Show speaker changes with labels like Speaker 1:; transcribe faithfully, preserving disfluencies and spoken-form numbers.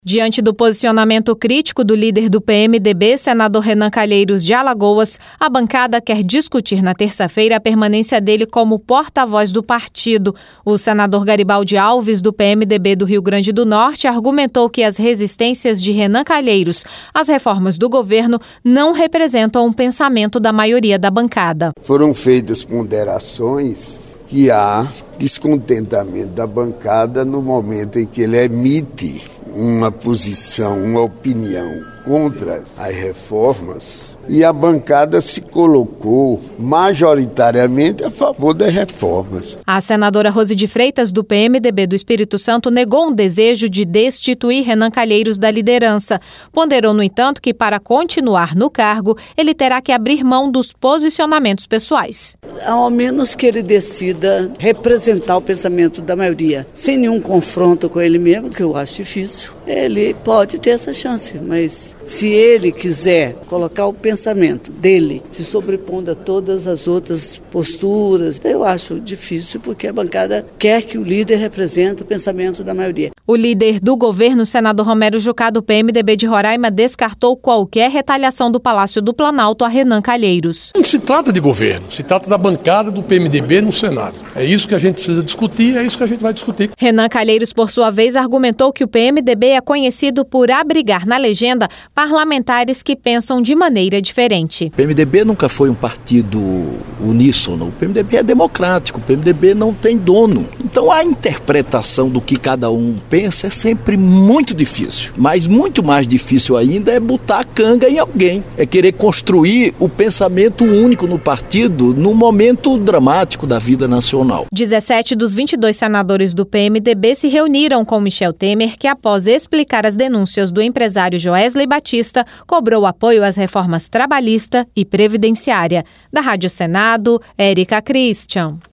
Speaker 1: Diante do posicionamento crítico do líder do P M D B, senador Renan Calheiros de Alagoas, a bancada quer discutir na terça-feira a permanência dele como porta-voz do partido. O senador Garibaldi Alves, do P M D B do Rio Grande do Norte, argumentou que as resistências de Renan Calheiros às reformas do governo não representam o pensamento da maioria da bancada.
Speaker 2: Foram feitas ponderações que há descontentamento da bancada no momento em que ele emite uma posição, uma opinião contra as reformas, e a bancada se colocou majoritariamente a favor das reformas.
Speaker 1: A senadora Rose de Freitas, do P M D B do Espírito Santo, negou um desejo de destituir Renan Calheiros da liderança. Ponderou, no entanto, que para continuar no cargo, ele terá que abrir mão dos posicionamentos pessoais.
Speaker 3: Ao menos que ele decida representar o pensamento da maioria, sem nenhum confronto com ele mesmo, que eu acho difícil, ele pode ter essa chance, mas se ele quiser colocar o pensamento dele se sobrepondo a todas as outras posturas, eu acho difícil, porque a bancada quer que o líder represente o pensamento da maioria.
Speaker 1: O líder do governo, senador Romero Jucá, do P M D B de Roraima, descartou qualquer retaliação do Palácio do Planalto a Renan Calheiros.
Speaker 4: Não se trata de governo, se trata da bancada do P M D B no Senado. É isso que a gente precisa discutir, é isso que a gente vai discutir.
Speaker 1: Renan Calheiros, por sua vez, argumentou que o P M D B é conhecido por abrigar na legenda parlamentares que pensam de maneira diferente.
Speaker 5: O P M D B nunca foi um partido uníssono. O P M D B é democrático, o P M D B não tem dono. Então a interpretação do que cada um pensa é sempre muito difícil. Mas muito mais difícil ainda é botar a canga em alguém. É querer construir o pensamento único no partido num momento dramático da vida nacional.
Speaker 1: dezessete dos vinte e dois senadores do P M D B se reuniram com Michel Temer, que após explicar as denúncias do empresário Joesley Batista, cobrou apoio às reformas trabalhista e previdenciária. Da Rádio Senado, Érica Christian.